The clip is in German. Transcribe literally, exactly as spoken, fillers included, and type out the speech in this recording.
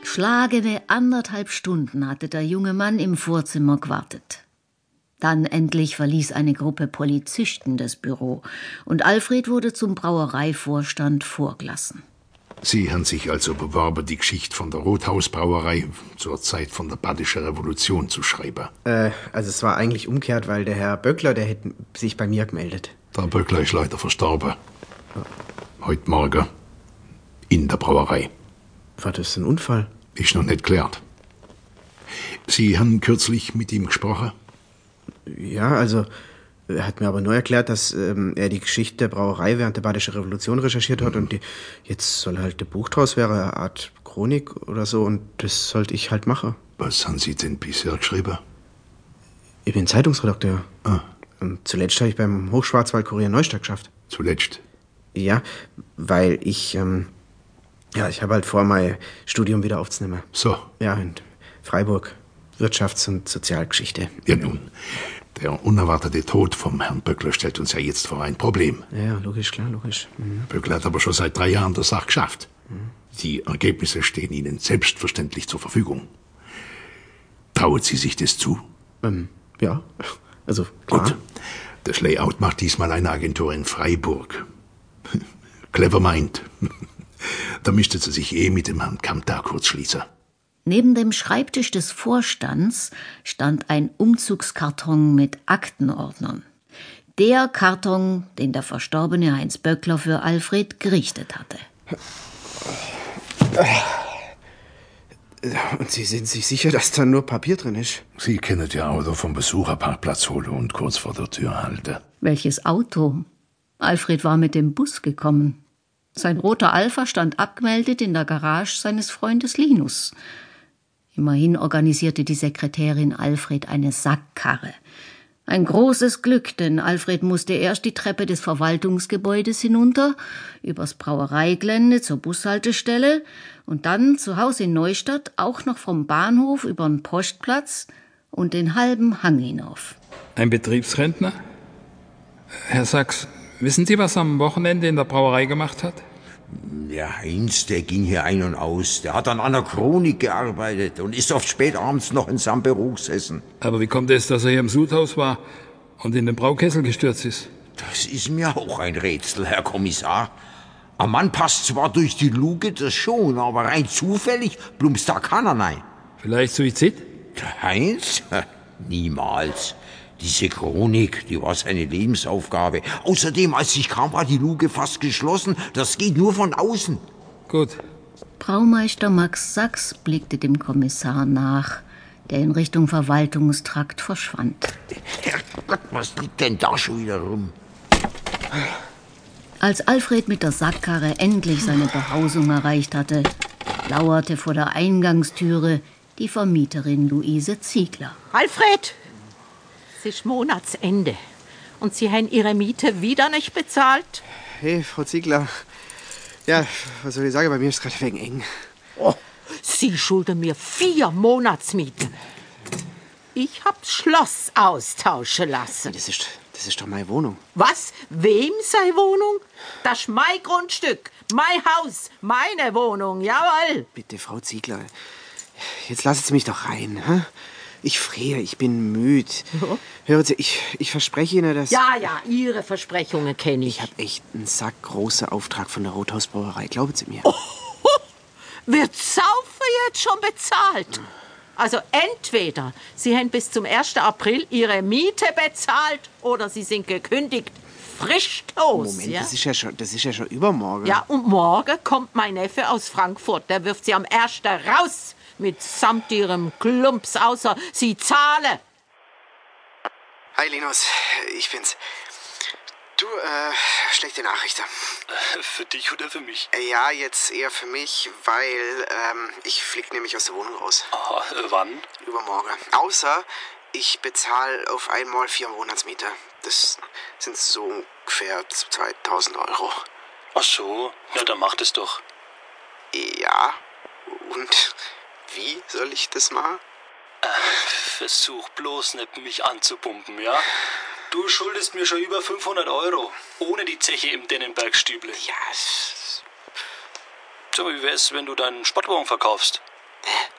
Schlagende anderthalb Stunden hatte der junge Mann im Vorzimmer gewartet. Dann endlich verließ eine Gruppe Polizisten das Büro und Alfred wurde zum Brauereivorstand vorgelassen. Sie haben sich also beworben, die Geschichte von der Rothausbrauerei zur Zeit von der Badischen Revolution zu schreiben. Äh, also es war eigentlich umgekehrt, weil der Herr Böckler, der hätte sich bei mir gemeldet. Der Böckler ist leider verstorben. Heute Morgen. In der Brauerei. War das ein Unfall? Ist noch nicht geklärt. Sie haben kürzlich mit ihm gesprochen? Ja, also er hat mir aber nur erklärt, dass ähm, er die Geschichte der Brauerei während der Badischen Revolution recherchiert hat mhm. und die, jetzt soll halt ein Buch draus wäre, eine Art Chronik oder so und das sollte ich halt machen. Was haben Sie denn bisher geschrieben? Ich bin Zeitungsredakteur. Ah. Und zuletzt habe ich beim Hochschwarzwald-Kurier Neustadt geschafft. Zuletzt? Ja, weil ich, ähm, ja, ich habe halt vor, mein Studium wieder aufzunehmen. So. Ja, in Freiburg. Wirtschafts- und Sozialgeschichte. Ja nun, der unerwartete Tod vom Herrn Böckler stellt uns ja jetzt vor ein Problem. Ja, logisch, klar, logisch. Mhm. Böckler hat aber schon seit drei Jahren die Sache geschafft. Mhm. Die Ergebnisse stehen Ihnen selbstverständlich zur Verfügung. Trauen Sie sich das zu? Ähm, ja, also klar. Gut, das Layout macht diesmal eine Agentur in Freiburg. Clever mind. Da müsste sie sich eh mit dem Herrn Kamter kurz schließen. Neben dem Schreibtisch des Vorstands stand ein Umzugskarton mit Aktenordnern. Der Karton, den der verstorbene Heinz Böckler für Alfred gerichtet hatte. Und Sie sind sich sicher, dass da nur Papier drin ist? Sie kennen ja Auto vom Besucherparkplatz holen und kurz vor der Tür halten. Welches Auto? Alfred war mit dem Bus gekommen. Sein roter Alpha stand abgemeldet in der Garage seines Freundes Linus. Immerhin organisierte die Sekretärin Alfred eine Sackkarre. Ein großes Glück, denn Alfred musste erst die Treppe des Verwaltungsgebäudes hinunter, übers Brauereigelände zur Bushaltestelle und dann zu Hause in Neustadt auch noch vom Bahnhof über den Postplatz und den halben Hang hinauf. Ein Betriebsrentner? Herr Sachs, wissen Sie, was er am Wochenende in der Brauerei gemacht hat? Der Heinz, der ging hier ein und aus. Der hat an einer Chronik gearbeitet und ist oft spät abends noch in seinem Büro gesessen. Aber wie kommt es, dass er hier im Sudhaus war und in den Braukessel gestürzt ist? Das ist mir auch ein Rätsel, Herr Kommissar. Ein Mann passt zwar durch die Luke, das schon, aber rein zufällig plumpst da keiner rein. Vielleicht Suizid? Der Heinz? Niemals. Diese Chronik, die war seine Lebensaufgabe. Außerdem, als ich kam, war die Luke fast geschlossen. Das geht nur von außen. Gut. Braumeister Max Sachs blickte dem Kommissar nach, der in Richtung Verwaltungstrakt verschwand. Herrgott, was liegt denn da schon wieder rum? Als Alfred mit der Sackkarre endlich seine Behausung erreicht hatte, lauerte vor der Eingangstüre die Vermieterin Luise Ziegler. Alfred! Es ist Monatsende und Sie haben Ihre Miete wieder nicht bezahlt? Hey, Frau Ziegler. Ja, was soll ich sagen, bei mir ist es gerade wegen eng. Oh, Sie schulden mir vier Monatsmieten. Ich hab's Schloss austauschen lassen. Das ist, das ist doch meine Wohnung. Was? Wem sei Wohnung? Das ist mein Grundstück, mein Haus, meine Wohnung, jawohl. Bitte, Frau Ziegler, jetzt lassen Sie mich doch rein, hä? Ich friere, ich bin müde. Ja. Hören Sie, ich, ich verspreche Ihnen, dass... Ja, ja, Ihre Versprechungen kenne ich. Ich habe echt einen Sack großer Auftrag von der Rothausbrauerei, glauben Sie mir. Oh, wird Saufen jetzt schon bezahlt? Hm. Also entweder Sie haben bis zum ersten April Ihre Miete bezahlt oder Sie sind gekündigt. Frisch los. Moment, ja? das ist ja schon, das ist ja schon übermorgen. Ja, und morgen kommt mein Neffe aus Frankfurt. Der wirft Sie am ersten raus. Mitsamt Ihrem Klumps, außer Sie zahlen. Hi, Linus. Ich bin's. Du, äh, schlechte Nachrichten. Für dich oder für mich? Ja, jetzt eher für mich, weil, ähm, ich flieg nämlich aus der Wohnung raus. Aha, wann? Übermorgen. Außer, ich bezahle auf einmal vier Monatsmiete. Das sind so ungefähr zweitausend Euro. Ach so, na dann mach das doch. Ja, und wie soll ich das machen? Äh, versuch bloß nicht, mich anzupumpen, ja? Du schuldest mir schon über fünfhundert Euro, ohne die Zeche im Dennenberg-Stüble. Ja, So, wie wär's, wenn du deinen Sportwagen verkaufst? Äh,